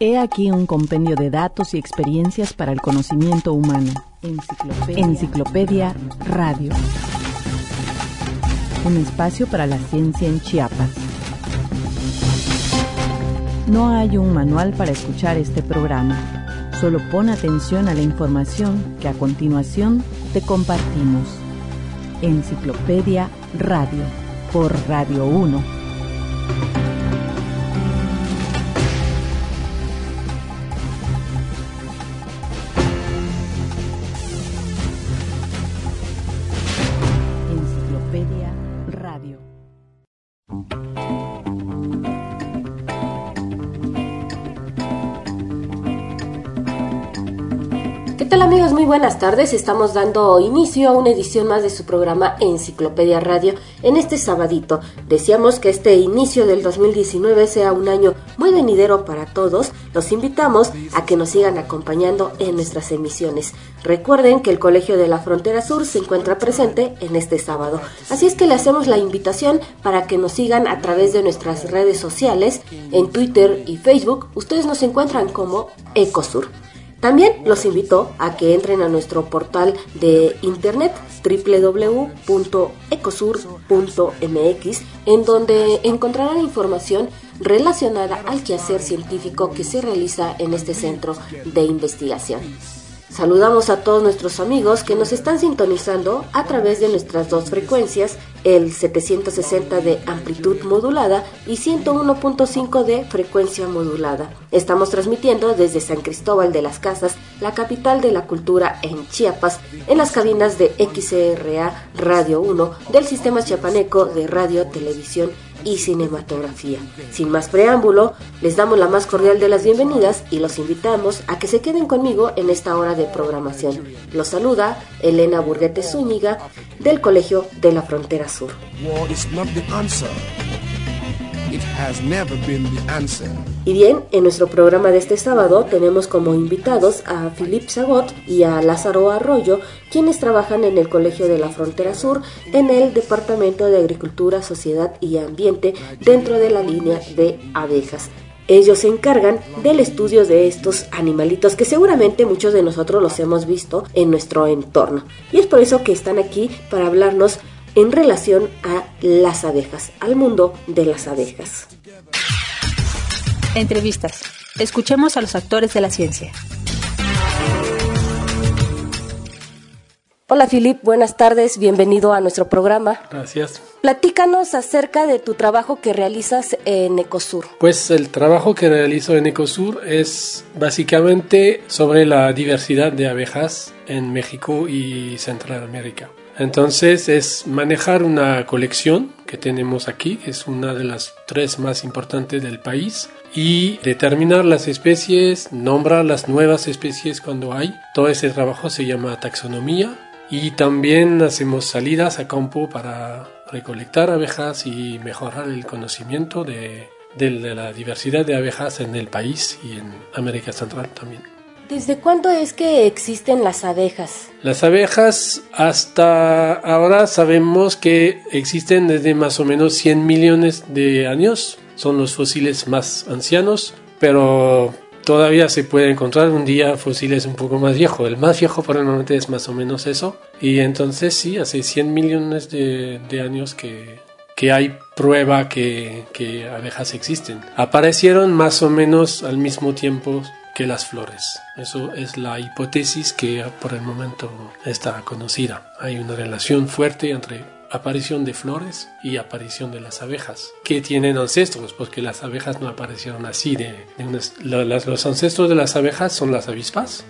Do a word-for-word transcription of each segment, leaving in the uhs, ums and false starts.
He aquí un compendio de datos y experiencias para el conocimiento humano. Enciclopedia, Enciclopedia Radio. Un espacio para la ciencia en Chiapas. No hay un manual para escuchar este programa. Solo pon atención a la información que a continuación te compartimos. Enciclopedia Radio, por Radio uno. Enciclopedia Radio. ¿Qué tal, amigos? Muy buenas tardes. Estamos dando inicio a una edición más de su programa Enciclopedia Radio en este sabadito. Deseamos que este inicio del dos mil diecinueve sea un año muy venidero para todos. Los invitamos a que nos sigan acompañando en nuestras emisiones. Recuerden que el Colegio de la Frontera Sur se encuentra presente en este sábado. Así es que le hacemos la invitación para que nos sigan a través de nuestras redes sociales. En Twitter y Facebook ustedes nos encuentran como Ecosur. También los invito a que entren a nuestro portal de internet doble u doble u doble u punto ecosur punto m x, en donde encontrarán información relacionada al quehacer científico que se realiza en este centro de investigación. Saludamos a todos nuestros amigos que nos están sintonizando a través de nuestras dos frecuencias, el setecientos sesenta de amplitud modulada y ciento uno punto cinco de frecuencia modulada. Estamos transmitiendo desde San Cristóbal de las Casas, la capital de la cultura en Chiapas, en las cabinas de X C R A Radio uno del Sistema Chiapaneco de Radio, Televisión y Cinematografía. Sin más preámbulo, les damos la más cordial de las bienvenidas y los invitamos a que se queden conmigo en esta hora de programación. Los saluda Elena Burguete Zúñiga del Colegio de la Frontera Sur. Y bien, en nuestro programa de este sábado tenemos como invitados a Philippe Sagot y a Lázaro Arroyo, quienes trabajan en el Colegio de la Frontera Sur en el Departamento de Agricultura, Sociedad y Ambiente dentro de la línea de abejas. Ellos se encargan del estudio de estos animalitos que seguramente muchos de nosotros los hemos visto en nuestro entorno. Y es por eso que están aquí para hablarnos en relación a las abejas, al mundo de las abejas. Entrevistas. Escuchemos a los actores de la ciencia. Hola, Philippe, buenas tardes, bienvenido a nuestro programa. Gracias. Platícanos acerca de tu trabajo que realizas en Ecosur. Pues el trabajo que realizo en Ecosur es básicamente sobre la diversidad de abejas en México y Centroamérica. Entonces es manejar una colección que tenemos aquí, que es una de las tres más importantes del país, y determinar las especies, nombrar las nuevas especies cuando hay. Todo ese trabajo se llama taxonomía, y también hacemos salidas a campo para recolectar abejas y mejorar el conocimiento de, de, de la diversidad de abejas en el país y en América Central también. ¿Desde cuándo es que existen las abejas? Las abejas hasta ahora sabemos que existen desde más o menos cien millones de años. Son los fósiles más ancianos, pero todavía se puede encontrar un día fósiles un poco más viejos. El más viejo por el momento es más o menos eso. Y entonces sí, hace cien millones de, de años que, que hay prueba que, que abejas existen. Aparecieron más o menos al mismo tiempo que las flores. Eso es la hipótesis que por el momento está conocida. Hay una relación fuerte entre aparición de flores y aparición de las abejas, que tienen ancestros, porque las abejas no aparecieron así. De, de unas, las, los ancestros de las abejas son las avispas,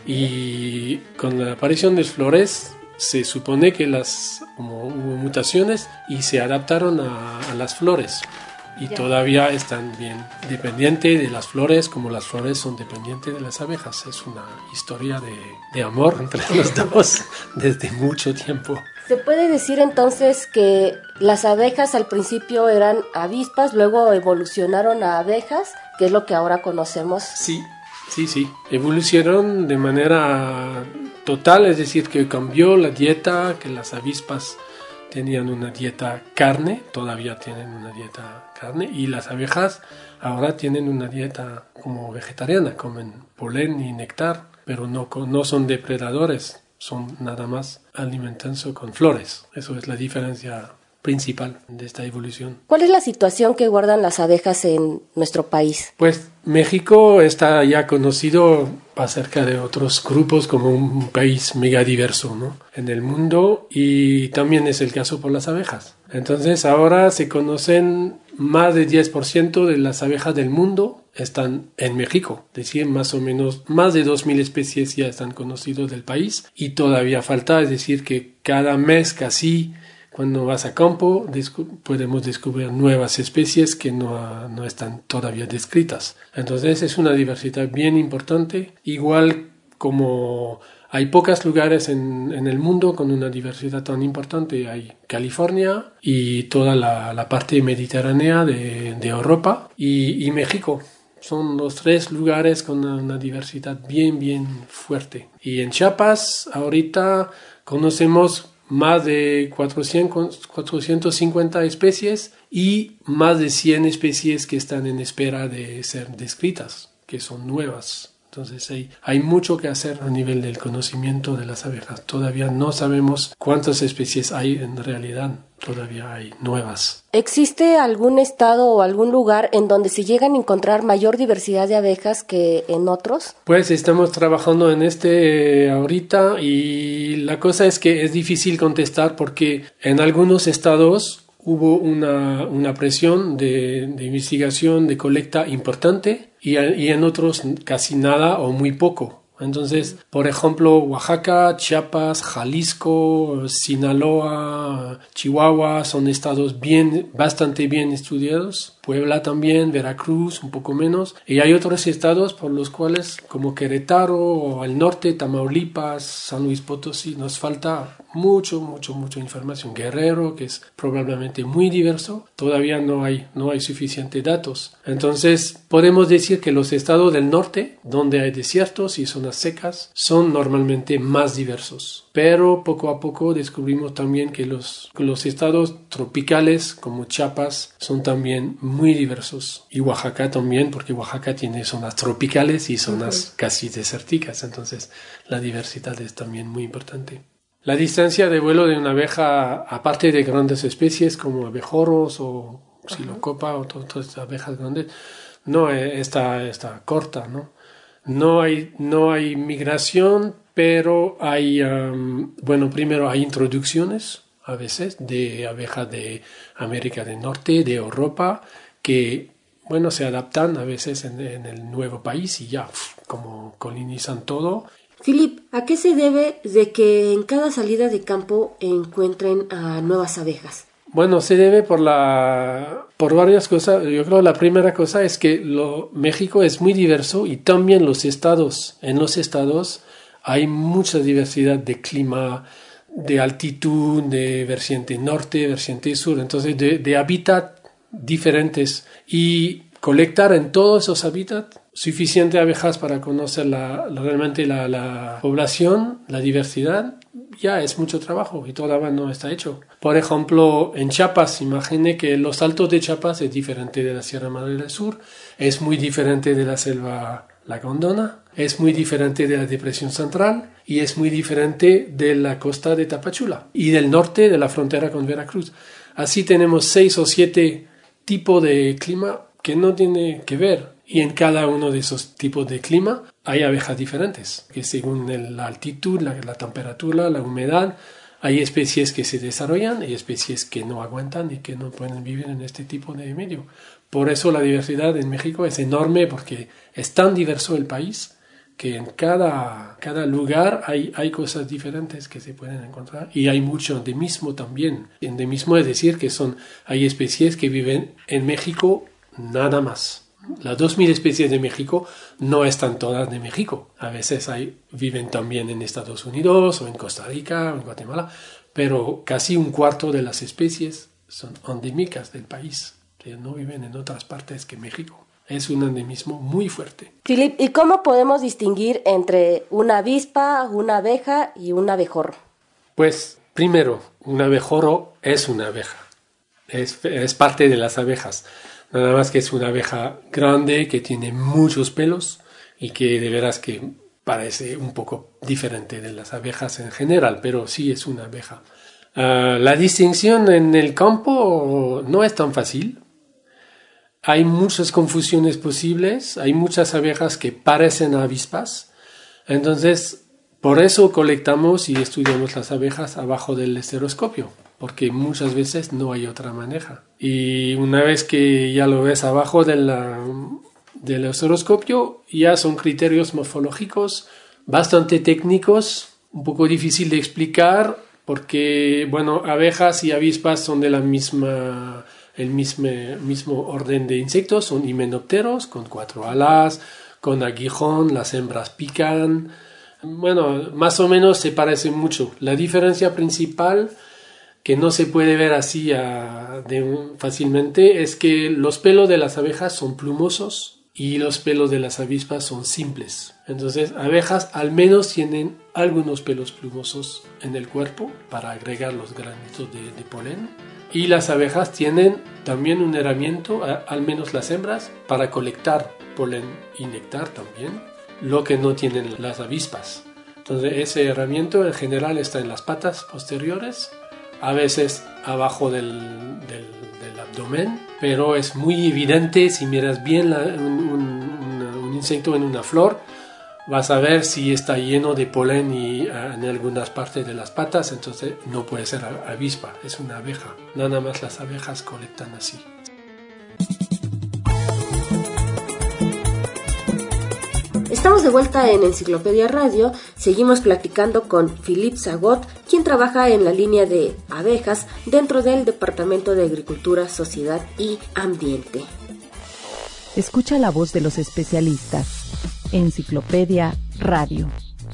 y con la aparición de flores se supone que las como hubo mutaciones y se adaptaron a, a las flores. Y ya. Todavía están bien dependientes de las flores, como las flores son dependientes de las abejas. Es una historia de, de amor entre los dos desde mucho tiempo. ¿Se puede decir entonces que las abejas al principio eran avispas, luego evolucionaron a abejas, que es lo que ahora conocemos? Sí, sí, sí. Evolucionaron de manera total, es decir, que cambió la dieta, que las avispas tenían una dieta carne, todavía tienen una dieta carne, y las abejas ahora tienen una dieta como vegetariana, comen polen y néctar, pero no, no son depredadores, son nada más alimentándose con flores. Eso es la diferencia principal de esta evolución. ¿Cuál es la situación que guardan las abejas en nuestro país? Pues México está ya conocido acerca de otros grupos como un país megadiverso, ¿no?, en el mundo, y también es el caso por las abejas. Entonces ahora se conocen más de diez por ciento de las abejas del mundo están en México. Es decir, más o menos más de dos mil especies ya están conocidas del país y todavía falta, es decir, que cada mes casi cuando vas a campo descu- podemos descubrir nuevas especies que no, no están todavía descritas. Entonces es una diversidad bien importante, igual como hay pocos lugares en, en el mundo con una diversidad tan importante. Hay California y toda la, la parte mediterránea de, de Europa y, y México. Son los tres lugares con una, una diversidad bien, bien fuerte. Y en Chiapas ahorita conocemos más de cuatrocientos, cuatrocientos cincuenta especies y más de cien especies que están en espera de ser descritas, que son nuevas. Entonces hay, hay mucho que hacer a nivel del conocimiento de las abejas. Todavía no sabemos cuántas especies hay en realidad. Todavía hay nuevas. ¿Existe algún estado o algún lugar en donde se llegan a encontrar mayor diversidad de abejas que en otros? Pues estamos trabajando en este ahorita y la cosa es que es difícil contestar porque en algunos estados hubo una, una presión de, de investigación, de colecta importante y, y en otros casi nada o muy poco. Entonces, por ejemplo, Oaxaca, Chiapas, Jalisco, Sinaloa, Chihuahua son estados bien, bastante bien estudiados. Puebla también, Veracruz, un poco menos. Y hay otros estados por los cuales, como Querétaro, o al norte, Tamaulipas, San Luis Potosí, nos falta mucho, mucho, mucha información. Guerrero, que es probablemente muy diverso, todavía no hay, no hay suficientes datos. Entonces, podemos decir que los estados del norte, donde hay desiertos y zonas secas, son normalmente más diversos. Pero poco a poco descubrimos también que los, que los estados tropicales, como Chiapas, son también muy diversos. Y Oaxaca también, porque Oaxaca tiene zonas tropicales y zonas uh-huh. casi desérticas. Entonces, la diversidad es también muy importante. La distancia de vuelo de una abeja, aparte de grandes especies como abejorros o Psilocopa uh-huh. o todas estas abejas grandes, no está, está corta, ¿no? No hay, no hay migración, pero hay, um, bueno, primero hay introducciones a veces de abejas de América del Norte, de Europa, que, bueno, se adaptan a veces en, en el nuevo país y ya, como colonizan todo. Philip, ¿a qué se debe de que en cada salida de campo encuentren a nuevas abejas? Bueno, se debe por la por varias cosas. Yo creo que la primera cosa es que lo, México es muy diverso y también los estados. En los estados hay mucha diversidad de clima, de altitud, de vertiente norte, vertiente sur, entonces de, de hábitat diferentes. Y colectar en todos esos hábitats suficiente abejas para conocer la, la, realmente la, la población, la diversidad, ya es mucho trabajo y todavía no está hecho. Por ejemplo, en Chiapas, imagine que los altos de Chiapas es diferente de la Sierra Madre del Sur, es muy diferente de la selva lacandona, es muy diferente de la Depresión Central y es muy diferente de la costa de Tapachula y del norte de la frontera con Veracruz. Así tenemos seis o siete tipos de clima que no tiene que ver. Y en cada uno de esos tipos de clima hay abejas diferentes, que según el, la altitud, la, la temperatura, la humedad, hay especies que se desarrollan y especies que no aguantan y que no pueden vivir en este tipo de medio. Por eso la diversidad en México es enorme, porque es tan diverso el país que en cada, cada lugar hay, hay cosas diferentes que se pueden encontrar. Y hay mucho endemismo también. Endemismo es decir que son, hay especies que viven en México nada más. Las dos mil especies de México no están todas de México. A veces hay, viven también en Estados Unidos o en Costa Rica o en Guatemala, pero casi un cuarto de las especies son endémicas del país, que no viven en otras partes que México. Es un endemismo muy fuerte. Philip, ¿y cómo podemos distinguir entre una avispa, una abeja y un abejorro? Pues, primero, un abejorro es una abeja. Es, es parte de las abejas. Nada más que es una abeja grande que tiene muchos pelos y que de veras que parece un poco diferente de las abejas en general, pero sí es una abeja. Uh, la distinción en el campo no es tan fácil. Hay muchas confusiones posibles, hay muchas abejas que parecen avispas, entonces por eso colectamos y estudiamos las abejas abajo del estereoscopio, porque muchas veces no hay otra manera. Y una vez que ya lo ves abajo de la, del estereoscopio, ya son criterios morfológicos bastante técnicos, un poco difícil de explicar, porque, bueno, abejas y avispas son de la misma... el mismo, mismo orden de insectos, son himenópteros con cuatro alas, con aguijón, las hembras pican. Bueno, más o menos se parecen mucho. La diferencia principal, que no se puede ver así a, de, fácilmente, es que los pelos de las abejas son plumosos y los pelos de las avispas son simples. Entonces, abejas al menos tienen algunos pelos plumosos en el cuerpo para agregar los granitos de, de polen. Y las abejas tienen también un herramienta, al menos las hembras, para colectar polen y néctar también, lo que no tienen las avispas. Entonces ese herramienta en general está en las patas posteriores, a veces abajo del, del, del abdomen, pero es muy evidente si miras bien la, un, un, un insecto en una flor, vas a ver si está lleno de polen y uh, en algunas partes de las patas, entonces no puede ser avispa, es una abeja. Nada más las abejas colectan así. Estamos de vuelta en Enciclopedia Radio, seguimos platicando con Philippe Sagot, quien trabaja en la línea de abejas dentro del Departamento de Agricultura, Sociedad y Ambiente. Escucha la voz de los especialistas. Enciclopedia Radio.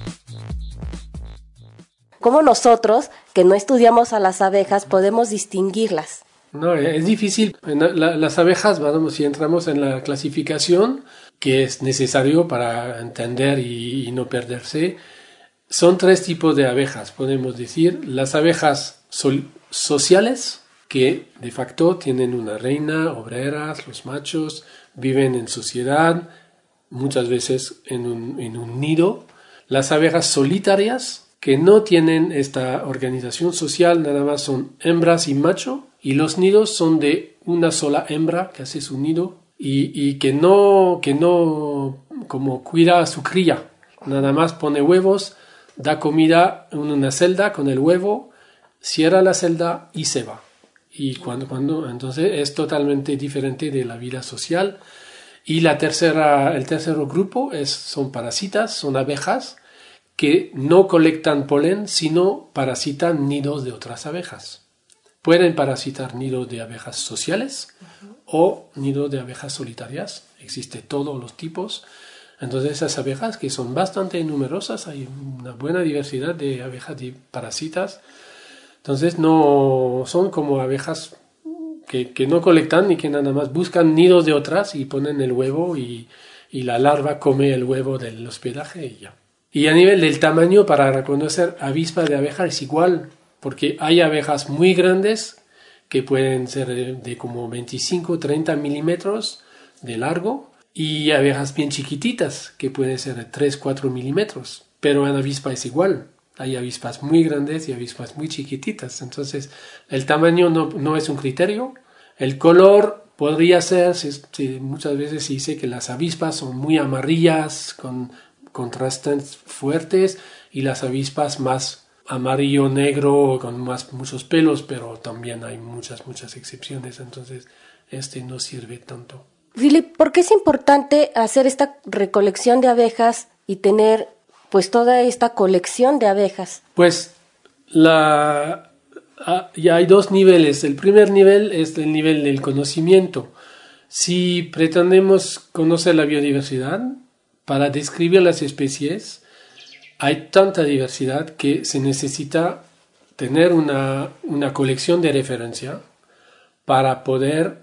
¿Cómo nosotros, que no estudiamos a las abejas, podemos distinguirlas? No, es difícil. La, las abejas, vamos, si entramos en la clasificación, que es necesario para entender y, y no perderse, son tres tipos de abejas, podemos decir. Las abejas sol, sociales, que de facto tienen una reina, obreras, los machos, viven en sociedad, muchas veces en un, en un nido. Las abejas solitarias, que no tienen esta organización social, nada más son hembras y macho, y los nidos son de una sola hembra que hace su nido y, y que no, que no como cuida a su cría, nada más pone huevos, da comida en una celda con el huevo, cierra la celda y se va. Y cuando, cuando, entonces es totalmente diferente de la vida social. Y la tercera, el tercer grupo es, son parasitas, son abejas que no colectan polen, sino parasitan nidos de otras abejas. Pueden parasitar nidos de abejas sociales uh-huh. o nidos de abejas solitarias. Existen todos los tipos. Entonces esas abejas, que son bastante numerosas, hay una buena diversidad de abejas de parasitas. Entonces no son como abejas Que, que no colectan y que nada más buscan nidos de otras y ponen el huevo y, y la larva come el huevo del hospedaje y ya. Y a nivel del tamaño, para reconocer avispa de abeja es igual, porque hay abejas muy grandes que pueden ser de, de como veinticinco a treinta milímetros de largo y abejas bien chiquititas que pueden ser de tres a cuatro milímetros, pero en avispa es igual. Hay avispas muy grandes y avispas muy chiquititas. Entonces, el tamaño no, no es un criterio. El color podría ser, si, si muchas veces se dice que las avispas son muy amarillas, con contrastes fuertes, y las avispas más amarillo-negro, con más, muchos pelos, pero también hay muchas, muchas excepciones. Entonces, este no sirve tanto. Philippe, ¿por qué es importante hacer esta recolección de abejas y tener pues toda esta colección de abejas? Pues la, ya hay dos niveles. El primer nivel es el nivel del conocimiento. Si pretendemos conocer la biodiversidad, para describir las especies, hay tanta diversidad que se necesita tener una, una colección de referencia para poder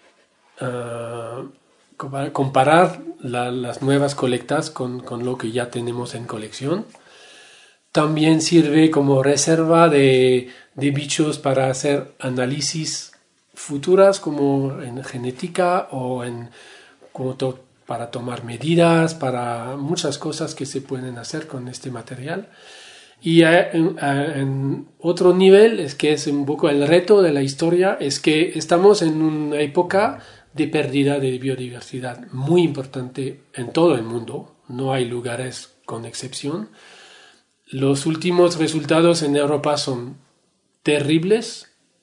uh, comparar la, las nuevas colectas con, con lo que ya tenemos en colección. También sirve como reserva de, de bichos para hacer análisis futuras como en genética o en como to- para tomar medidas, para muchas cosas que se pueden hacer con este material. Y en, en otro nivel, es que es un poco el reto de la historia, es que estamos en una época de pérdida de biodiversidad muy importante en todo el mundo. No hay lugares con excepción. Los últimos resultados en Europa son terribles.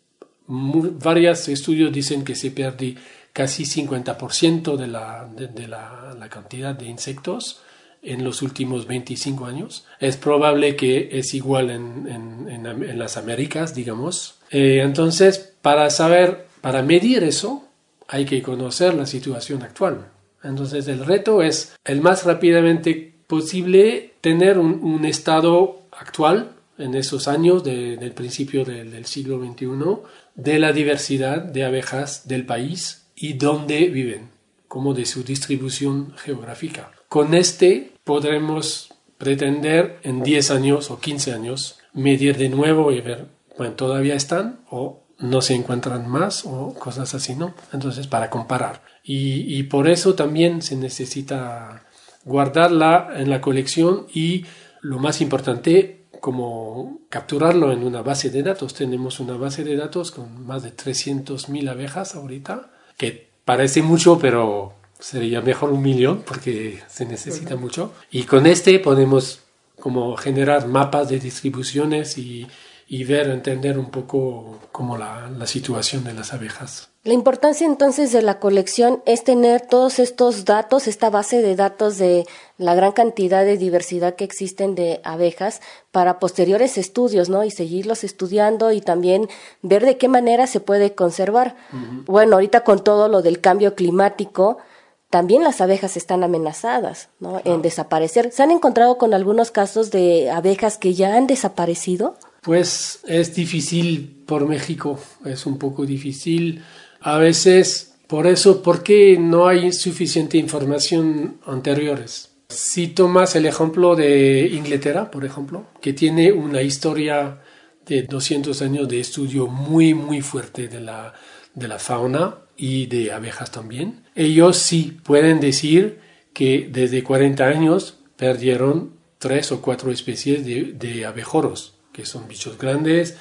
Muy, varios estudios dicen que se pierde casi cincuenta por ciento de, la, de, de la, la cantidad de insectos en los últimos veinticinco años. Es probable que es igual en, en, en, en las Américas, digamos. Eh, entonces, para saber, para medir eso, hay que conocer la situación actual. Entonces, el reto es el más rápidamente posible tener un, un estado actual en esos años de, del principio de, del siglo veintiuno de la diversidad de abejas del país y dónde viven, como de su distribución geográfica. Con este podremos pretender en diez años o quince años medir de nuevo y ver, bueno, todavía están o no se encuentran más o cosas así, ¿no? Entonces, para comparar. Y, y por eso también se necesita guardarla en la colección y, lo más importante, como capturarlo en una base de datos. Tenemos una base de datos con más de trescientas mil abejas ahorita, que parece mucho, pero sería mejor un millón porque se necesita mucho. Y con este podemos como generar mapas de distribuciones y, y ver, entender un poco como la, la situación de las abejas. La importancia entonces de la colección es tener todos estos datos, esta base de datos de la gran cantidad de diversidad que existen de abejas para posteriores estudios, ¿no? Y seguirlos estudiando y también ver de qué manera se puede conservar. Uh-huh. Bueno, ahorita con todo lo del cambio climático, también las abejas están amenazadas, ¿no? En desaparecer. ¿Se han encontrado con algunos casos de abejas que ya han desaparecido? Pues es difícil por México, es un poco difícil. A veces, por eso, porque no hay suficiente información anteriores. Si tomas el ejemplo de Inglaterra, por ejemplo, que tiene una historia de doscientos años de estudio muy, muy fuerte de la, de la fauna y de abejas también, ellos sí pueden decir que desde cuarenta años perdieron tres o cuatro especies de, de abejoros, que son bichos grandes.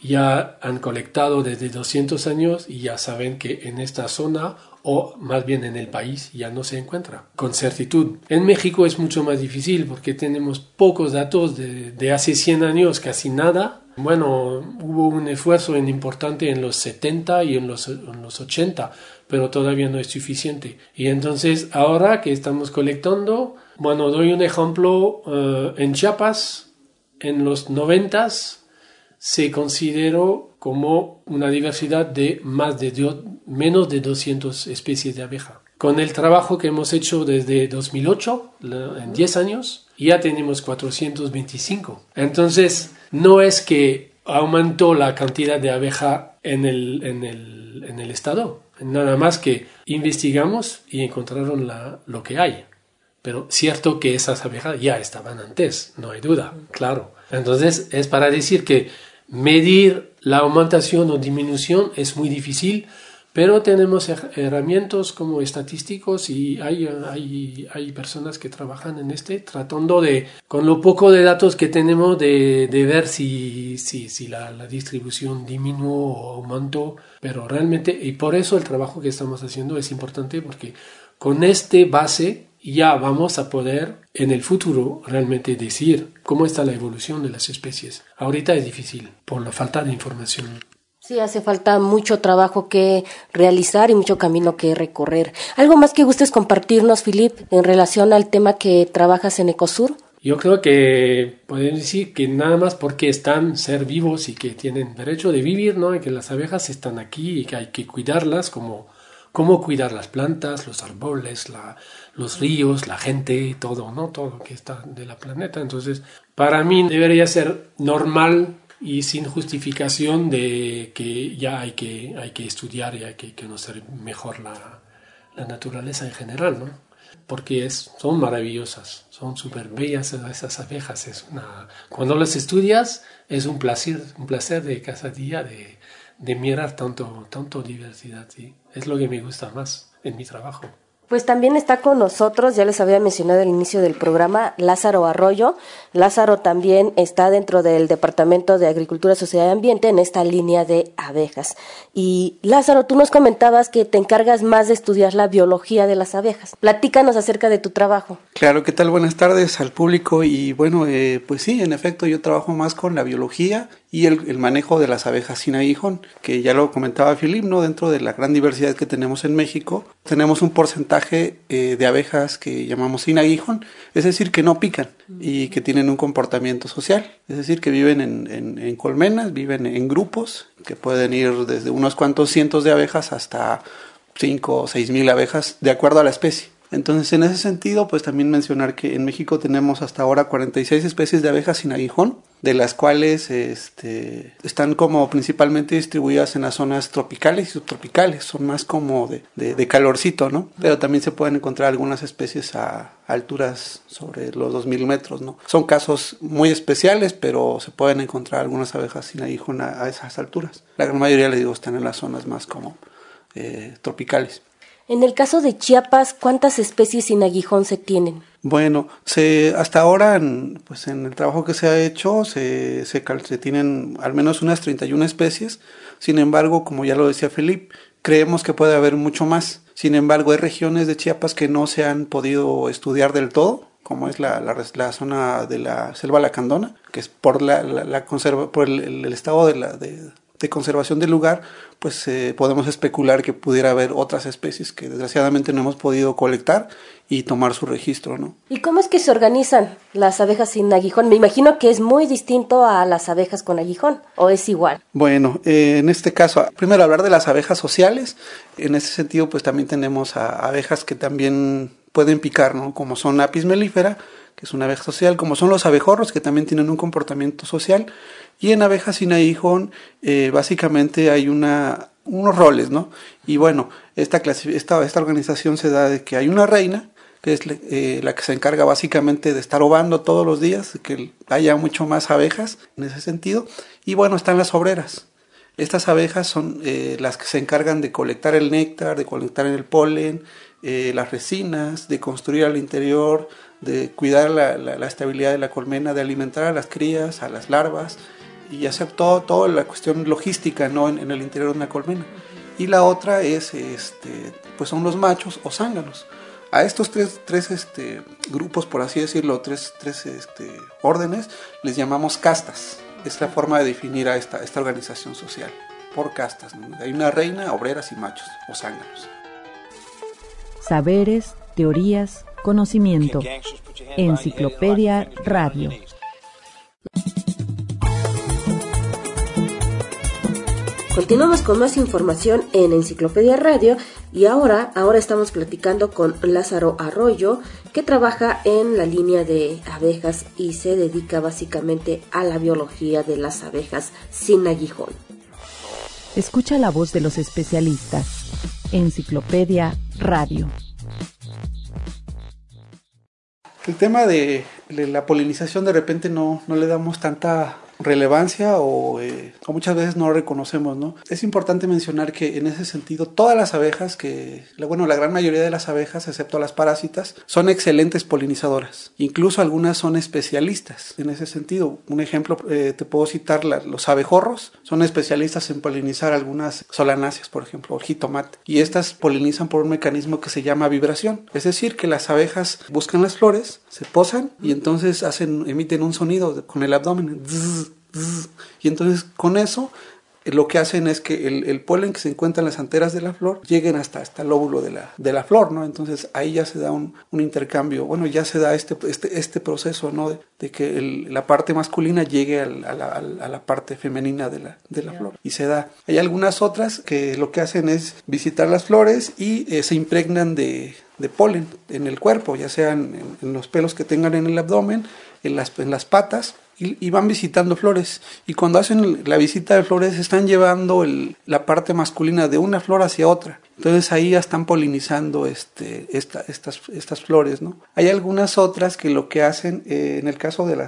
Ya han colectado desde doscientos años y ya saben que en esta zona o más bien en el país ya no se encuentra con certitud. En México es mucho más difícil porque tenemos pocos datos de, de hace cien años, casi nada. Bueno, hubo un esfuerzo importante en los setenta y en los, en los ochenta, pero todavía no es suficiente. Y entonces ahora que estamos colectando, bueno, doy un ejemplo, uh, en Chiapas, en los noventas, se consideró como una diversidad de más de do, menos de doscientas especies de abeja. Con el trabajo que hemos hecho desde dos mil ocho, en diez años, ya tenemos cuatrocientos veinticinco. Entonces, no es que aumentó la cantidad de abeja en el, en el, en el estado, nada más que investigamos y encontraron la, lo que hay. Pero cierto que esas abejas ya estaban antes, no hay duda, claro. Entonces, es para decir que medir la aumentación o disminución es muy difícil, pero tenemos herramientas como estadísticos y hay, hay, hay personas que trabajan en este, tratando de, con lo poco de datos que tenemos, de, de ver si, si, si la, la distribución disminuyó o aumentó, pero realmente, y por eso el trabajo que estamos haciendo es importante, porque con este base ya vamos a poder en el futuro realmente decir cómo está la evolución de las especies. Ahorita es difícil por la falta de información. Sí, hace falta mucho trabajo que realizar y mucho camino que recorrer. ¿Algo más que gustes compartirnos, Philip, en relación al tema que trabajas en Ecosur? Yo creo que podemos decir que nada más porque están ser vivos y que tienen derecho de vivir, ¿no? Y que las abejas están aquí y que hay que cuidarlas como cómo cuidar las plantas, los árboles, la, los ríos, la gente, todo, ¿no? Todo lo que está de la planeta. Entonces, para mí debería ser normal y sin justificación de que ya hay que, hay que estudiar y hay que conocer mejor la, la naturaleza en general, ¿no? Porque es, son maravillosas, son súper bellas esas abejas. Es una, cuando las estudias es un placer, un placer de cada día de de mirar tanto, tanto diversidad, ¿sí? Es lo que me gusta más en mi trabajo. Pues también está con nosotros, ya les había mencionado al inicio del programa, Lázaro Arroyo. Lázaro también está dentro del Departamento de Agricultura, Sociedad y Ambiente en esta línea de abejas. Y Lázaro, tú nos comentabas que te encargas más de estudiar la biología de las abejas. Platícanos acerca de tu trabajo. Claro, ¿qué tal? Buenas tardes al público. Y bueno, eh, pues sí, en efecto, yo trabajo más con la biología y el, el manejo de las abejas sin aguijón, que ya lo comentaba Philip, ¿no? Dentro de la gran diversidad que tenemos en México, tenemos un porcentaje eh, de abejas que llamamos sin aguijón, es decir, que no pican y que tienen un comportamiento social, es decir, que viven en, en, en colmenas, viven en grupos, que pueden ir desde unos cuantos cientos de abejas hasta cinco o seis mil abejas, de acuerdo a la especie. Entonces, en ese sentido, pues también mencionar que en México tenemos hasta ahora cuarenta y seis especies de abejas sin aguijón, de las cuales este, están como principalmente distribuidas en las zonas tropicales y subtropicales, son más como de, de, de calorcito, ¿no? Pero también se pueden encontrar algunas especies a alturas sobre los dos mil metros, ¿no? Son casos muy especiales, pero se pueden encontrar algunas abejas sin aguijón a, a esas alturas. La gran mayoría, les digo, están en las zonas más como eh, tropicales. En el caso de Chiapas, ¿cuántas especies sin aguijón se tienen? Bueno, se, hasta ahora, en, pues en el trabajo que se ha hecho, se, se, se tienen al menos unas treinta y una especies. Sin embargo, como ya lo decía Felipe, creemos que puede haber mucho más. Sin embargo, hay regiones de Chiapas que no se han podido estudiar del todo, como es la, la, la zona de la selva lacandona, que es por, la, la, la conserva, por el, el estado de la... De, de conservación del lugar, pues eh, podemos especular que pudiera haber otras especies que desgraciadamente no hemos podido colectar y tomar su registro, ¿no? ¿Y cómo es que se organizan las abejas sin aguijón? Me imagino que es muy distinto a las abejas con aguijón, ¿o es igual? Bueno, eh, en este caso, primero hablar de las abejas sociales. En ese sentido, pues también tenemos a abejas que también pueden picar, ¿no? Como son Apis mellifera, que es una abeja social, como son los abejorros, que también tienen un comportamiento social. Y en abejas sin aguijón, eh, básicamente hay una, unos roles, ¿no? Y bueno, esta, esta, esta organización se da de que hay una reina, que es eh, la que se encarga básicamente de estar ovando todos los días, que haya mucho más abejas en ese sentido. Y bueno, están las obreras. Estas abejas son eh, las que se encargan de colectar el néctar, de colectar el polen, eh, las resinas, de construir al interior, de cuidar la, la, la estabilidad de la colmena, de alimentar a las crías, a las larvas, y hacer todo, toda la cuestión logística, ¿no? en, en el interior de una colmena. Y la otra es, este, pues son los machos o zánganos. A estos tres, tres este, grupos, por así decirlo, tres, tres este, órdenes, les llamamos castas. Es la forma de definir a esta, esta organización social, por castas, ¿no? Hay una reina, obreras y machos o zánganos. Saberes, teorías, conocimiento. Enciclopedia Radio. Continuamos con más información en Enciclopedia Radio y ahora, ahora estamos platicando con Lázaro Arroyo, que trabaja en la línea de abejas y se dedica básicamente a la biología de las abejas sin aguijón. Escucha la voz de los especialistas. Enciclopedia Radio. El tema de, de la polinización de repente no, no le damos tanta relevancia o, eh, o muchas veces no lo reconocemos, ¿no? Es importante mencionar que en ese sentido todas las abejas, que bueno, la gran mayoría de las abejas, excepto las parásitas, son excelentes polinizadoras. Incluso algunas son especialistas en ese sentido. Un ejemplo, eh, te puedo citar la, los abejorros, son especialistas en polinizar algunas solanáceas, por ejemplo, o jitomate, y estas polinizan por un mecanismo que se llama vibración. Es decir, que las abejas buscan las flores, se posan y entonces hacen, emiten un sonido con el abdomen. Zzz, zzz, y entonces con eso lo que hacen es que el, el polen que se encuentra en las anteras de la flor lleguen hasta, hasta el lóbulo de la, de la flor, ¿no? Entonces ahí ya se da un, un intercambio, bueno, ya se da este, este, este proceso, ¿no? De, de que el, la parte masculina llegue al, a, la, a la parte femenina de la, de la flor. Y se da. Hay algunas otras que lo que hacen es visitar las flores y eh, se impregnan de, de polen en el cuerpo, ya sean en, en los pelos que tengan en el abdomen, en las, en las patas, y, y van visitando flores. Y cuando hacen la visita de flores, están llevando el, la parte masculina de una flor hacia otra. Entonces ahí ya están polinizando este, esta, estas, estas flores, ¿no? Hay algunas otras que lo que hacen, eh, en el caso de las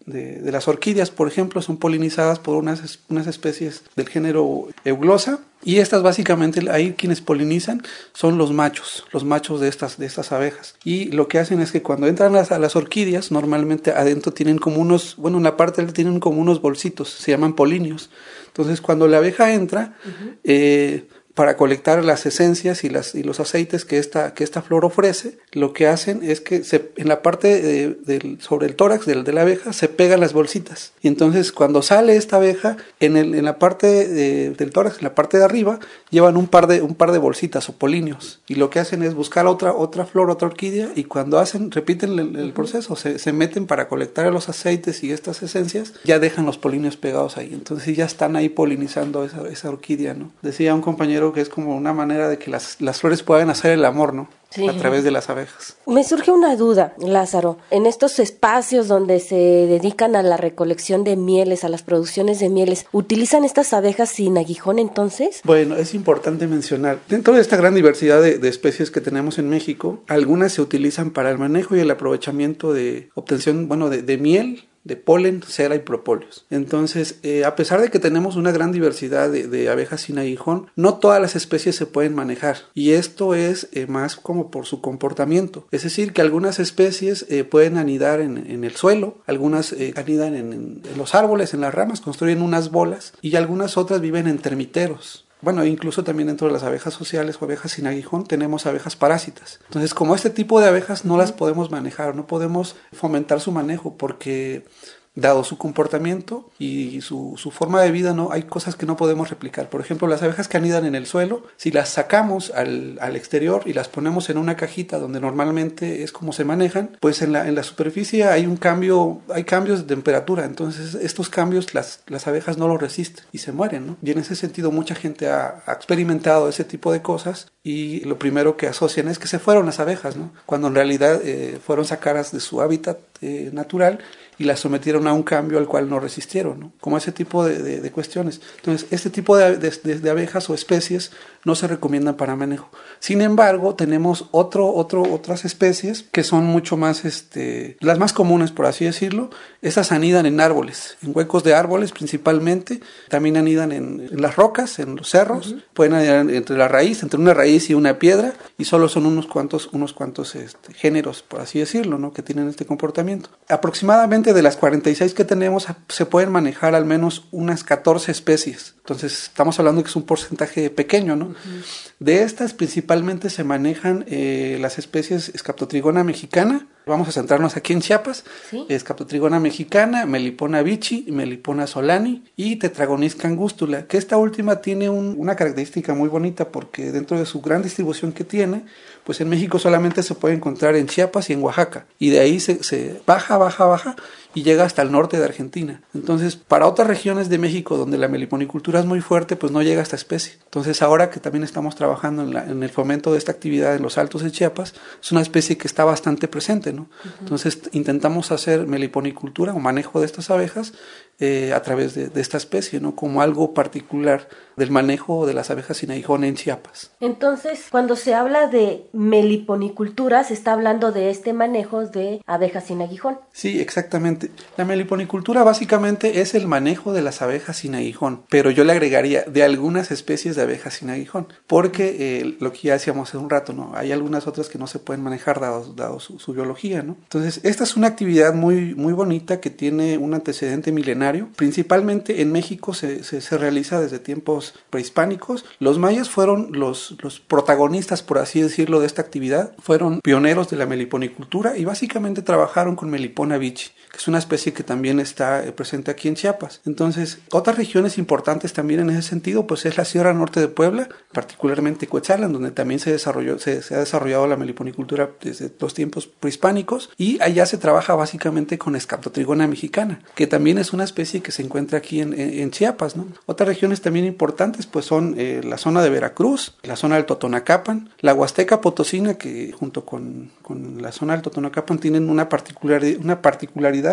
de, de las orquídeas, por ejemplo, son polinizadas por unas, unas especies del género Euglosa, y estas básicamente, ahí quienes polinizan son los machos, los machos de estas, de estas abejas. Y lo que hacen es que cuando entran las, a las orquídeas, normalmente adentro tienen como unos, bueno, en la parte tienen como unos bolsitos, se llaman polinios. Entonces cuando la abeja entra, uh-huh. eh, para colectar las esencias y, las, y los aceites que esta, que esta flor ofrece, lo que hacen es que se, en la parte de, de, sobre el tórax de, de la abeja se pegan las bolsitas. Y entonces cuando sale esta abeja, en, el, en la parte de, del tórax, en la parte de arriba, llevan un par de, un par de bolsitas o polinios. Y lo que hacen es buscar otra, otra flor, otra orquídea, y cuando hacen, repiten el, el proceso, se, se meten para colectar los aceites y estas esencias, ya dejan los polinios pegados ahí. Entonces ya están ahí polinizando esa, esa orquídea, ¿no? Decía un compañero que es como una manera de que las, las flores puedan hacer el amor, ¿no? Sí. A través de las abejas. Me surge una duda, Lázaro. En estos espacios donde se dedican a la recolección de mieles, a las producciones de mieles, ¿utilizan estas abejas sin aguijón entonces? Bueno, es importante mencionar, dentro de esta gran diversidad de, de especies que tenemos en México, algunas se utilizan para el manejo y el aprovechamiento de obtención, bueno, de, de miel, de polen, cera y propóleos. Entonces, eh, a pesar de que tenemos una gran diversidad de, de abejas sin aguijón, no todas las especies se pueden manejar, y esto es eh, más como por su comportamiento. Es decir, que algunas especies eh, pueden anidar en, en el suelo, algunas eh, anidan en, en, en los árboles, en las ramas, construyen unas bolas, y algunas otras viven en termiteros. Bueno, incluso también dentro de las abejas sociales o abejas sin aguijón tenemos abejas parásitas. Entonces, como este tipo de abejas no las podemos manejar, no podemos fomentar su manejo porque, dado su comportamiento y su, su forma de vida, no hay cosas que no podemos replicar. Por ejemplo, las abejas que anidan en el suelo, si las sacamos al, al exterior y las ponemos en una cajita donde normalmente es como se manejan, pues en la, en la superficie hay un cambio, hay cambios de temperatura. Entonces estos cambios las, las abejas no los resisten y se mueren, ¿no? Y en ese sentido mucha gente ha, ha experimentado ese tipo de cosas, y lo primero que asocian es que se fueron las abejas, ¿no? Cuando en realidad eh, fueron sacadas de su hábitat eh, natural y las sometieron a un cambio al cual no resistieron, ¿no? Como ese tipo de, de, de cuestiones. Entonces, este tipo de, de, de abejas o especies no se recomiendan para manejo. Sin embargo, tenemos otro, otro, otras especies que son mucho más, este, las más comunes, por así decirlo. Estas anidan en árboles, en huecos de árboles principalmente. También anidan en, en las rocas, en los cerros. Uh-huh. Pueden anidar entre la raíz, entre una raíz y una piedra, y solo son unos cuantos, unos cuantos este, géneros, por así decirlo, ¿no? Que tienen este comportamiento. Aproximadamente de las cuarenta y seis que tenemos, se pueden manejar al menos unas catorce especies. Entonces, estamos hablando que es un porcentaje pequeño, ¿no? Uh-huh. De estas, principalmente se manejan eh, las especies Scaptotrigona mexicana. Vamos a centrarnos aquí en Chiapas. ¿Sí? Scaptotrigona mexicana, Melipona bichi, Melipona solani y Tetragonisca angustula, que esta última tiene un, una característica muy bonita, porque dentro de su gran distribución que tiene, pues en México solamente se puede encontrar en Chiapas y en Oaxaca, y de ahí se, se baja, baja, baja y llega hasta el norte de Argentina. Entonces, para otras regiones de México donde la meliponicultura es muy fuerte, pues no llega a esta especie. Entonces, ahora que también estamos trabajando en, la, en el fomento de esta actividad en los Altos de Chiapas, es una especie que está bastante presente, ¿no? Uh-huh. Entonces, intentamos hacer meliponicultura o manejo de estas abejas eh, a través de, de esta especie, ¿no? Como algo particular del manejo de las abejas sin aguijón en Chiapas. Entonces, cuando se habla de meliponicultura, se está hablando de este manejo de abejas sin aguijón. Sí, exactamente. La meliponicultura básicamente es el manejo de las abejas sin aguijón, pero yo le agregaría de algunas especies de abejas sin aguijón, porque eh, lo que ya decíamos hace un rato, ¿no? Hay algunas otras que no se pueden manejar dado, dado su, su biología, ¿no? Entonces, esta es una actividad muy, muy bonita que tiene un antecedente milenario. Principalmente en México se, se, se realiza desde tiempos prehispánicos. Los mayas fueron los, los protagonistas, por así decirlo, de esta actividad. Fueron pioneros de la meliponicultura y básicamente trabajaron con Melipona bichi, que es una especie que también está presente aquí en Chiapas. Entonces, otras regiones importantes también en ese sentido, pues es la Sierra Norte de Puebla, particularmente Cuetzalan, donde también se desarrolló, se, se ha desarrollado la meliponicultura desde los tiempos prehispánicos, y allá se trabaja básicamente con Scaptotrigona mexicana, que también es una especie que se encuentra aquí en, en, en Chiapas, ¿no? Otras regiones también importantes pues son eh, la zona de Veracruz, la zona del Totonacapan, la Huasteca Potosina, que junto con, con la zona del Totonacapan tienen una particularidad, una particularidad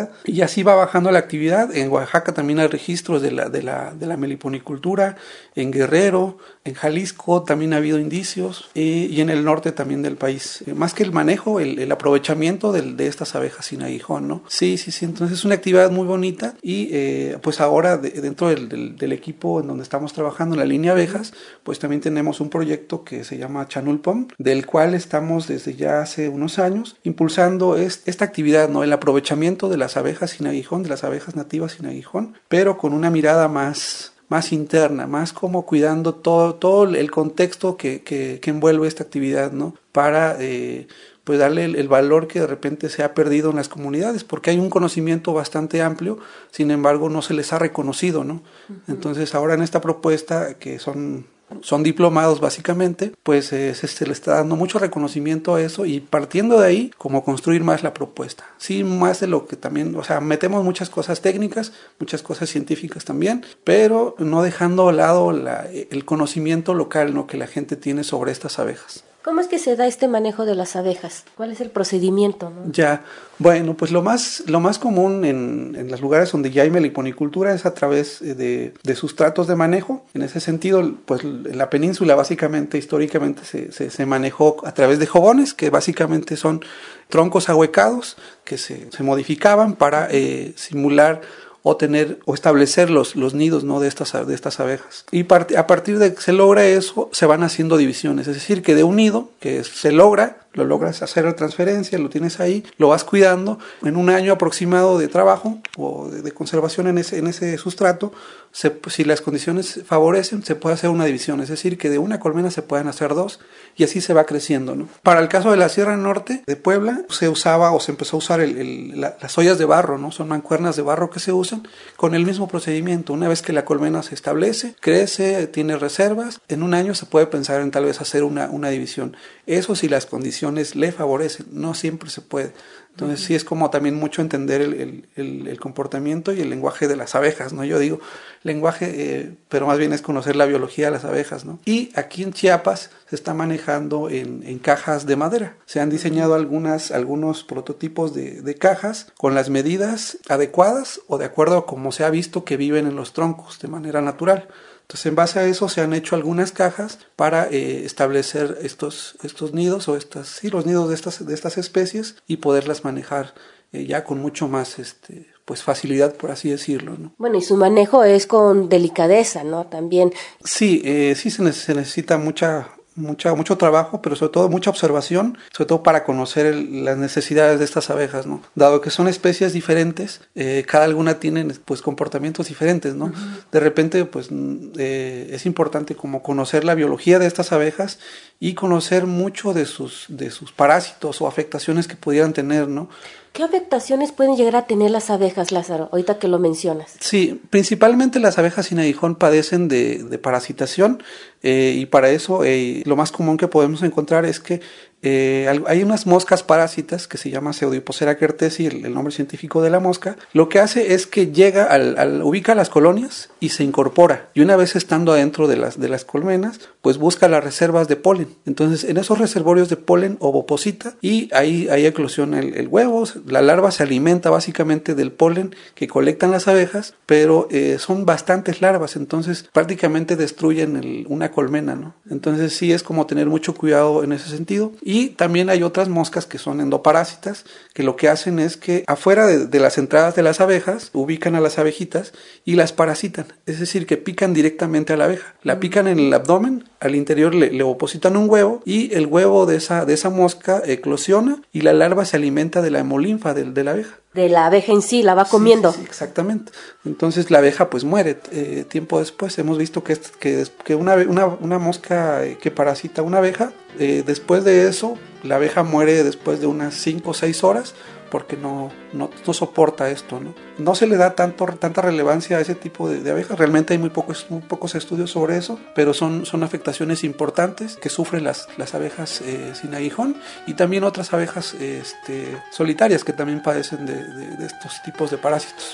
actividad y así va bajando la actividad. En Oaxaca también hay registros de la, de la, de la meliponicultura, en Guerrero, en Jalisco también ha habido indicios y, y en el norte también del país. Eh, más que el manejo, el, el aprovechamiento del, de estas abejas sin aguijón, ¿no? Sí, sí, sí, entonces es una actividad muy bonita y eh, pues ahora de, dentro del, del, del equipo en donde estamos trabajando en la línea abejas, pues también tenemos un proyecto que se llama Chanulpom, del cual estamos desde ya hace unos años impulsando es, esta actividad, ¿no? El aprovechamiento de las abejas sin aguijón, de las abejas nativas sin aguijón, pero con una mirada más, más interna, más como cuidando todo, todo el contexto que, que, que envuelve esta actividad, ¿no? Para eh, pues darle el, el valor que de repente se ha perdido en las comunidades, porque hay un conocimiento bastante amplio, sin embargo no se les ha reconocido, ¿no? Uh-huh. Entonces ahora en esta propuesta, que son son diplomados básicamente, pues eh, se, se le está dando mucho reconocimiento a eso y partiendo de ahí, como construir más la propuesta. Sí, más de lo que también, o sea, metemos muchas cosas técnicas, muchas cosas científicas también, pero no dejando a lado la, el conocimiento local, ¿no? Que la gente tiene sobre estas abejas. ¿Cómo es que se da este manejo de las abejas? ¿Cuál es el procedimiento, ¿no? Ya, bueno, pues lo más, lo más común en, en los lugares donde ya hay meliponicultura es a través de, de sustratos de manejo. En ese sentido, pues en la península básicamente, históricamente se, se, se manejó a través de jobones, que básicamente son troncos ahuecados que se, se modificaban para eh, simular o tener o establecer los, los nidos, ¿no? de estas de estas abejas. Y part, a partir de que se logra eso, se van haciendo divisiones, es decir, que de un nido que se logra, lo logras hacer la transferencia, lo tienes ahí, lo vas cuidando, en un año aproximado de trabajo o de, de conservación en ese, en ese sustrato, se, si las condiciones favorecen, se puede hacer una división, es decir, que de una colmena se pueden hacer dos y así se va creciendo, ¿no? Para el caso de la Sierra Norte de Puebla, se usaba o se empezó a usar el, el, la, las ollas de barro, ¿no? Son mancuernas de barro que se usan con el mismo procedimiento. Una vez que la colmena se establece, crece, tiene reservas, en un año se puede pensar en tal vez hacer una, una división. Eso si las condiciones le favorecen, no siempre se puede. Entonces sí es como también mucho entender el, el, el, el comportamiento y el lenguaje de las abejas, ¿no? Yo digo lenguaje, eh, pero más bien es conocer la biología de las abejas, ¿no? Y aquí en Chiapas se está manejando en, en cajas de madera. Se han diseñado algunas, algunos prototipos de, de cajas con las medidas adecuadas o de acuerdo a cómo se ha visto que viven en los troncos de manera natural. Entonces, en base a eso se han hecho algunas cajas para eh, establecer estos, estos nidos o estas, sí, los nidos de estas, de estas especies y poderlas manejar eh, ya con mucho más este, pues facilidad, por así decirlo, ¿no? Bueno, y su manejo es con delicadeza, ¿no? También. Sí, eh, sí se, ne- se necesita mucha... Mucha, mucho trabajo, pero sobre todo mucha observación, sobre todo para conocer el, las necesidades de estas abejas, ¿no? Dado que son especies diferentes, eh, cada alguna tiene pues comportamientos diferentes, ¿no? Uh-huh. De repente, pues eh, es importante como conocer la biología de estas abejas y conocer mucho de sus, de sus parásitos o afectaciones que pudieran tener, ¿no? ¿Qué afectaciones pueden llegar a tener las abejas, Lázaro, ahorita que lo mencionas? Sí, principalmente las abejas sin aguijón padecen de, de parasitación eh, y para eso eh, lo más común que podemos encontrar es que Eh, hay unas moscas parásitas que se llama Pseudohipospora kertesi, el, el nombre científico de la mosca. Lo que hace es que llega al, al ubica las colonias y se incorpora, y una vez estando adentro de las, de las colmenas, pues busca las reservas de polen. Entonces en esos reservorios de polen ovoposita y ahí, ahí eclosiona el, el huevo. La larva se alimenta básicamente del polen que colectan las abejas, pero eh, son bastantes larvas, entonces prácticamente destruyen el, una colmena, ¿no? Entonces sí es como tener mucho cuidado en ese sentido. Y también hay otras moscas que son endoparásitas, que lo que hacen es que afuera de, de las entradas de las abejas ubican a las abejitas y las parasitan, es decir, que pican directamente a la abeja, la pican en el abdomen, al interior le, le opositan un huevo y el huevo de esa, de esa mosca eclosiona y la larva se alimenta de la hemolinfa de, de la abeja. De la abeja en sí, la va comiendo. Sí, sí, sí, exactamente. Entonces la abeja pues muere eh, tiempo después. Hemos visto que, que, que una, una, una mosca que parasita una abeja, eh, después de eso, la abeja muere después de unas cinco o seis horas porque no, no, no soporta esto, ¿no? No se le da tanto, tanta relevancia a ese tipo de, de abejas. Realmente hay muy pocos, muy pocos estudios sobre eso, pero son, son afectaciones importantes que sufren las, las abejas eh, sin aguijón y también otras abejas este, solitarias que también padecen de, de, de estos tipos de parásitos.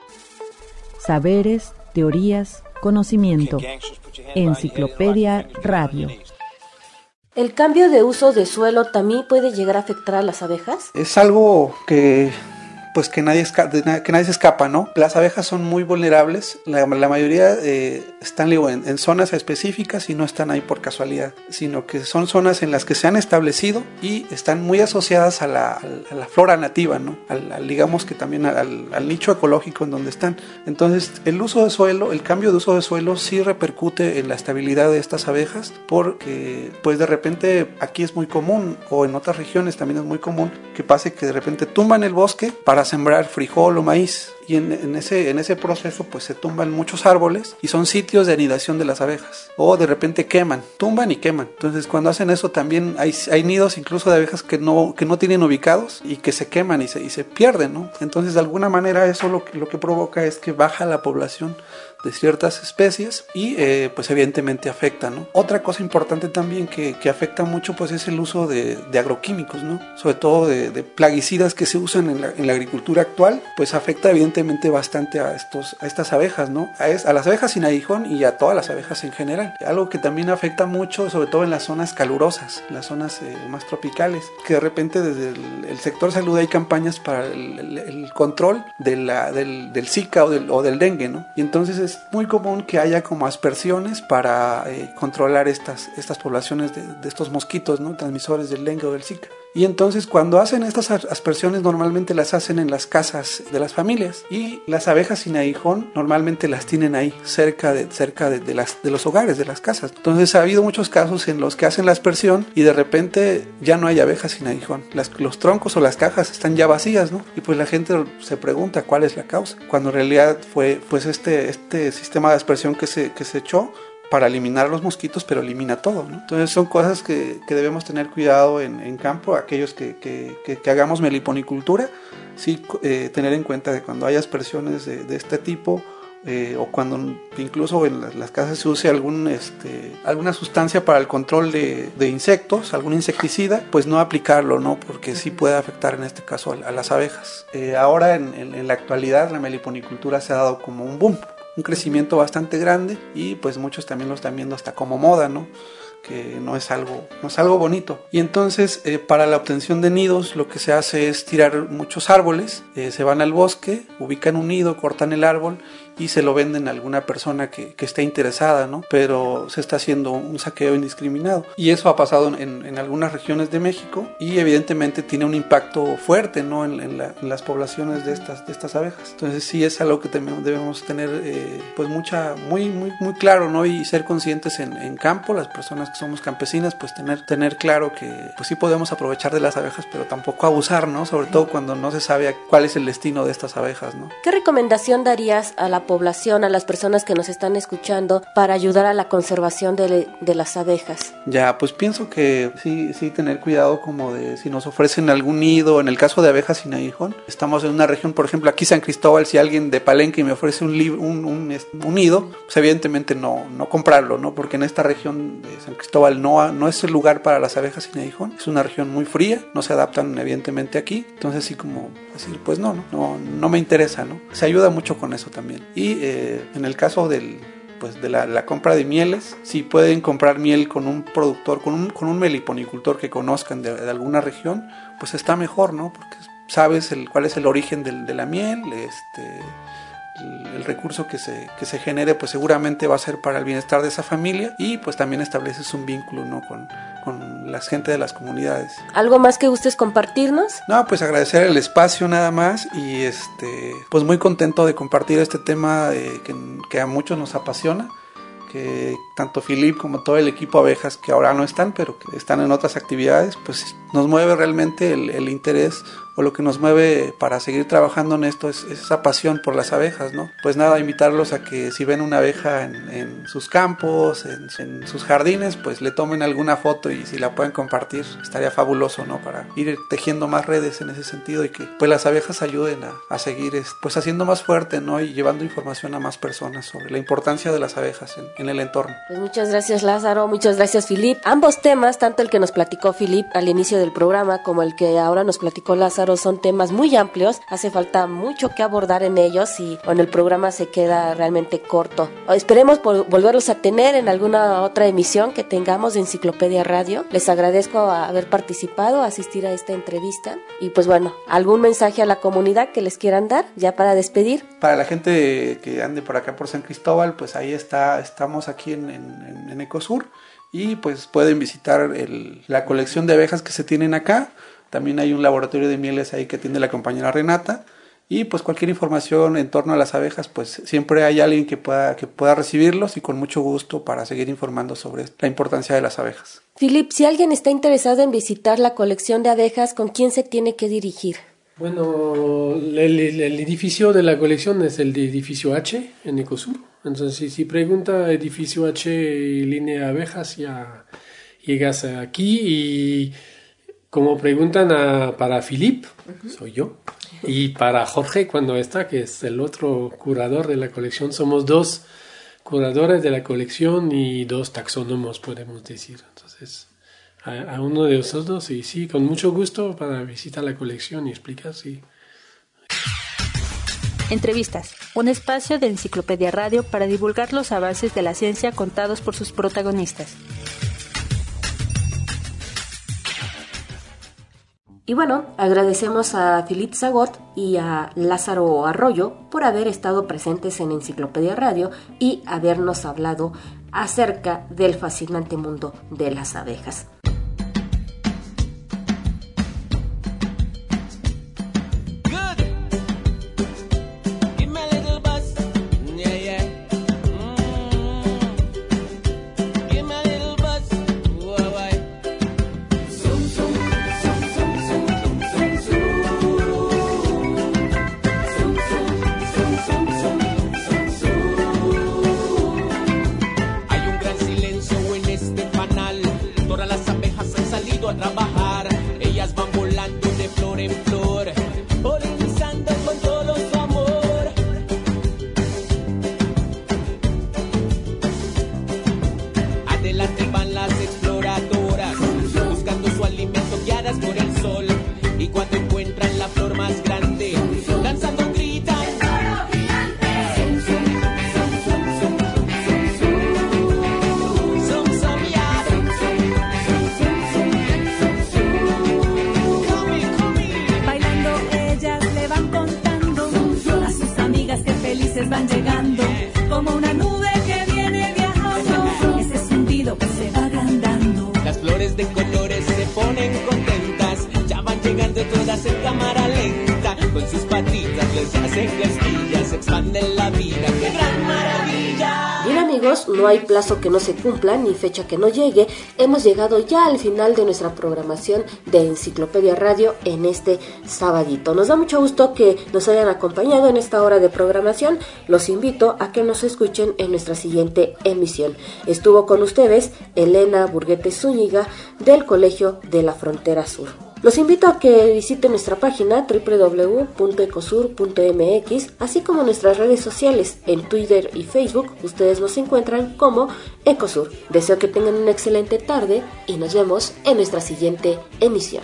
Saberes, teorías, conocimiento. Enciclopedia Radio. ¿El cambio de uso de suelo también puede llegar a afectar a las abejas? Es algo que pues que nadie, esca- que nadie se escapa, ¿no? Las abejas son muy vulnerables, la, la mayoría eh, están digo, en, en zonas específicas y no están ahí por casualidad, sino que son zonas en las que se han establecido y están muy asociadas a la, a la flora nativa, ¿no? Al, al, digamos que también al, al nicho ecológico en donde están. Entonces el uso de suelo, el cambio de uso de suelo sí repercute en la estabilidad de estas abejas, porque pues de repente aquí es muy común, o en otras regiones también es muy común, que pase que de repente tumban el bosque para sembrar frijol o maíz, y en, en, ese, en ese proceso pues se tumban muchos árboles y son sitios de anidación de las abejas, o de repente queman, tumban y queman. Entonces cuando hacen eso también hay, hay nidos incluso de abejas que no, que no tienen ubicados y que se queman y se, y se pierden, ¿no? Entonces de alguna manera eso lo que, lo que provoca es que baja la población de ciertas especies y eh, pues evidentemente afecta, ¿no? Otra cosa importante también que, que afecta mucho pues es el uso de, de agroquímicos, ¿no? Sobre todo de, de plaguicidas que se usan en la, en la agricultura actual, pues afecta evidentemente bastante a, estos, a estas abejas, ¿no? A, es, a las abejas sin aguijón y a todas las abejas en general. Algo que también afecta mucho, sobre todo en las zonas calurosas, las zonas eh, más tropicales, que de repente desde el, el sector salud hay campañas para el, el, el control de la, del, del Zika o del, o del dengue, ¿no? Y entonces es muy común que haya como aspersiones para eh, controlar estas, estas poblaciones de, de estos mosquitos, ¿no? Transmisores del dengue o del Zika. Y entonces cuando hacen estas aspersiones normalmente las hacen en las casas de las familias, y las abejas sin aguijón normalmente las tienen ahí cerca de, cerca de, de, las, de los hogares, de las casas. Entonces ha habido muchos casos en los que hacen la aspersión y de repente ya no hay abejas sin aguijón, las, los troncos o las cajas están ya vacías, ¿no? Y pues la gente se pregunta cuál es la causa, cuando en realidad fue pues este, este sistema de aspersión que se, que se echó para eliminar los mosquitos, pero elimina todo, ¿no? Entonces son cosas que, que debemos tener cuidado en, en campo, aquellos que, que, que, que hagamos meliponicultura, sí eh, tener en cuenta que cuando hay aspersiones de, de este tipo, eh, o cuando incluso en las, las casas se use algún, este, alguna sustancia para el control de, de insectos, algún insecticida, pues no aplicarlo, ¿no? Porque sí puede afectar en este caso a, a las abejas. Eh, ahora en, en, en la actualidad la meliponicultura se ha dado como un boom, un crecimiento bastante grande, y pues muchos también lo están viendo hasta como moda, ¿no? Que no es algo, no es algo bonito. Y entonces eh, para la obtención de nidos lo que se hace es tirar muchos árboles, eh, se van al bosque, ubican un nido, cortan el árbol y se lo venden a alguna persona que, que esté interesada, ¿no? Pero se está haciendo un saqueo indiscriminado, y eso ha pasado en, en algunas regiones de México, y evidentemente tiene un impacto fuerte, ¿no? en, en, la, en las poblaciones de estas, de estas abejas. Entonces sí es algo que debemos tener eh, pues mucha, muy, muy, muy claro, ¿no? Y ser conscientes en, en campo, las personas que somos campesinas, pues tener, tener claro que pues sí podemos aprovechar de las abejas, pero tampoco abusar, ¿no? Sobre todo cuando no se sabe cuál es el destino de estas abejas, ¿no? ¿Qué recomendación darías a la población, a las personas que nos están escuchando, para ayudar a la conservación de, de las abejas? Ya, pues pienso que sí, sí tener cuidado como de si nos ofrecen algún nido, en el caso de abejas sin aguijón, estamos en una región, por ejemplo aquí San Cristóbal, si alguien de Palenque me ofrece un, un, un, un nido, pues evidentemente no, no comprarlo, ¿no? Porque en esta región de San Cristóbal no, no es el lugar para las abejas sin aguijón, es una región muy fría, no se adaptan evidentemente aquí, entonces sí como decir, pues no, no, no, no me interesa, ¿no? Se ayuda mucho con eso también. Y eh, en el caso del, pues de la, la compra de mieles, si pueden comprar miel con un productor, con un, con un meliponicultor que conozcan de, de alguna región, pues está mejor, ¿no? Porque sabes el, cuál es el origen del, de la miel, este, el, el recurso que se, que se genere, pues seguramente va a ser para el bienestar de esa familia, y pues también estableces un vínculo, ¿no? con, con la gente de las comunidades. ¿Algo más que gustes compartirnos? No, pues agradecer el espacio nada más, y este pues muy contento de compartir este tema eh, que, que a muchos nos apasiona, que tanto Philip como todo el equipo Abejas, que ahora no están, pero que están en otras actividades, pues nos mueve realmente el, el interés, o lo que nos mueve para seguir trabajando en esto es, es esa pasión por las abejas, ¿no? Pues nada, invitarlos a que si ven una abeja en, en sus campos, en, en sus jardines, pues le tomen alguna foto, y si la pueden compartir estaría fabuloso, ¿no? Para ir tejiendo más redes en ese sentido, y que pues las abejas ayuden a, a seguir pues haciendo más fuerte, ¿no? Y llevando información a más personas sobre la importancia de las abejas en, en el entorno. Pues muchas gracias, Lázaro, muchas gracias, Philip. Ambos temas, tanto el que nos platicó Philip al inicio del programa como el que ahora nos platicó Lázaro, Lázaro, son temas muy amplios, hace falta mucho que abordar en ellos y bueno, el programa se queda realmente corto. Esperemos por volverlos a tener en alguna otra emisión que tengamos de Enciclopedia Radio. Les agradezco haber participado, asistir a esta entrevista y pues bueno, algún mensaje a la comunidad que les quieran dar ya para despedir. Para la gente que ande por acá por San Cristóbal, pues ahí está, estamos aquí en, en, en Ecosur y pues pueden visitar el, la colección de abejas que se tienen acá. También hay un laboratorio de mieles ahí que atiende la compañera Renata. Y pues cualquier información en torno a las abejas, pues siempre hay alguien que pueda, que pueda recibirlos y con mucho gusto para seguir informando sobre la importancia de las abejas. Philip, si alguien está interesado en visitar la colección de abejas, ¿con quién se tiene que dirigir? Bueno, el, el, el edificio de la colección es el de edificio H en Ecosur. Entonces, si, si pregunta edificio H línea abejas, ya llegas aquí. Y como preguntan a, para Philip, uh-huh. soy yo. Y para Jorge, cuando está, que es el otro curador de la colección, somos dos curadores de la colección y dos taxónomos, podemos decir. Entonces, a, a uno de esos dos, y sí, con mucho gusto para visitar la colección y explicar, sí. Entrevistas, un espacio de Enciclopedia Radio para divulgar los avances de la ciencia contados por sus protagonistas. Y bueno, agradecemos a Philip Zagot y a Lázaro Arroyo por haber estado presentes en Enciclopedia Radio y habernos hablado acerca del fascinante mundo de las abejas. Van llegando como una nube que viene viajando, ese zumbido que se va agrandando. Las flores de colores se ponen contentas, ya van llegando todas en cámara lenta, con sus patitas les hacen cosquillas, expanden la vida, qué gran maravilla. Bien amigos, no hay plazo que no se cumpla ni fecha que no llegue. Hemos llegado ya al final de nuestra programación de Enciclopedia Radio en este sabadito. Nos da mucho gusto que nos hayan acompañado en esta hora de programación. Los invito a que nos escuchen en nuestra siguiente emisión. Estuvo con ustedes Elena Burguete Zúñiga del Colegio de la Frontera Sur. Los invito a que visiten nuestra página doble u doble u doble u punto ecosur punto m x, así como nuestras redes sociales. En Twitter y Facebook ustedes nos encuentran como Ecosur. Deseo que tengan una excelente tarde y nos vemos en nuestra siguiente emisión.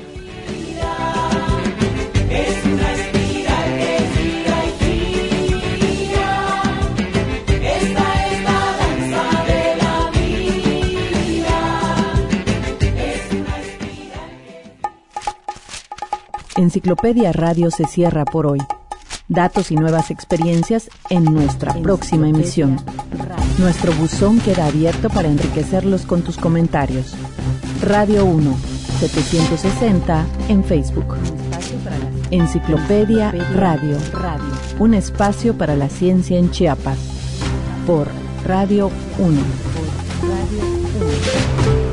Enciclopedia Radio se cierra por hoy. Datos y nuevas experiencias en nuestra próxima emisión. Nuestro buzón queda abierto para enriquecerlos con tus comentarios. Radio uno, setecientos sesenta en Facebook. Enciclopedia Radio, un espacio para la ciencia en Chiapas. Por Radio uno.